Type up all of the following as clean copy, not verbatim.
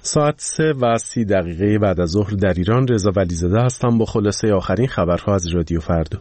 ساعت 3:30 بعد از ظهر در ایران. رضا ولیزاده هستم با خلاصه آخرین خبرها از رادیو فردا.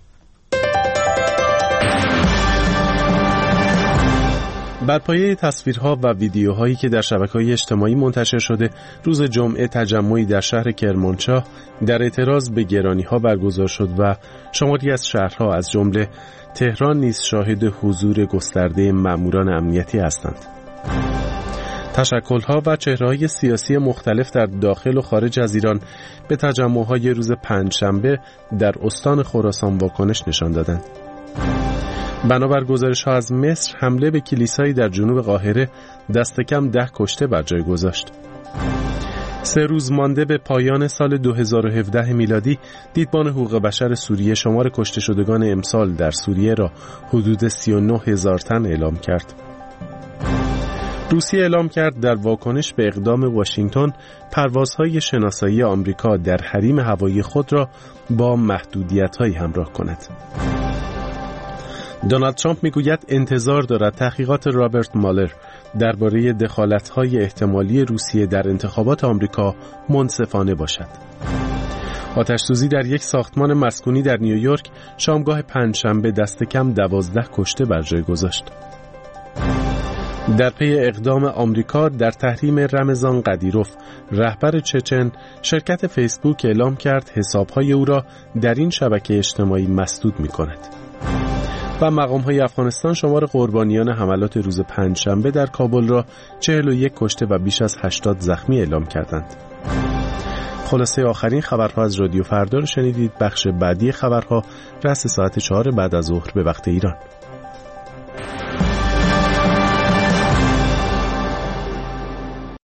بر پایه تصویرها و ویدیوهایی که در شبکه‌های اجتماعی منتشر شده، روز جمعه تجمعی در شهر کرمانشاه در اعتراض به گرانی‌ها برگزار شد و شماری از شهرها از جمله تهران نیز شاهد حضور گسترده ماموران امنیتی هستند. تشکل‌ها و چهره‌های سیاسی مختلف در داخل و خارج از ایران به تجمع‌های روز پنجشنبه در استان خراسان واکنش نشان دادند. بنابر گزارش‌ها از مصر، حمله به کلیسایی در جنوب قاهره دست کم 10 کشته بر جای گذاشت. 3 روز مانده به پایان سال 2017 میلادی، دیدبان حقوق بشر سوریه شمار کشته شدگان امسال در سوریه را حدود 39,000 تن اعلام کرد. روسیه اعلام کرد در واکنش به اقدام واشنگتن پروازهای شناسایی آمریکا در حریم هوایی خود را با محدودیت‌هایی همراه کند. دونالد ترامپ میگوید انتظار دارد تحقیقات رابرت مالر درباره دخالت‌های احتمالی روسیه در انتخابات آمریکا منصفانه باشد. آتش‌سوزی در یک ساختمان مسکونی در نیویورک شامگاه پنجشنبه دست کم 12 کشته بر جای گذاشت. در پی اقدام آمریکا در تحریم رمضان قدیروف، رهبر چچن، شرکت فیسبوک اعلام کرد حساب‌های او را در این شبکه اجتماعی مسدود می‌کند. و مقام‌های افغانستان شمار قربانیان حملات روز پنجشنبه در کابل را 41 کشته و بیش از 80 زخمی اعلام کردند. خلاصه آخرین خبرها از رادیو فردا رو شنیدید. بخش بعدی خبرها رأس ساعت 4 بعد از ظهر به وقت ایران.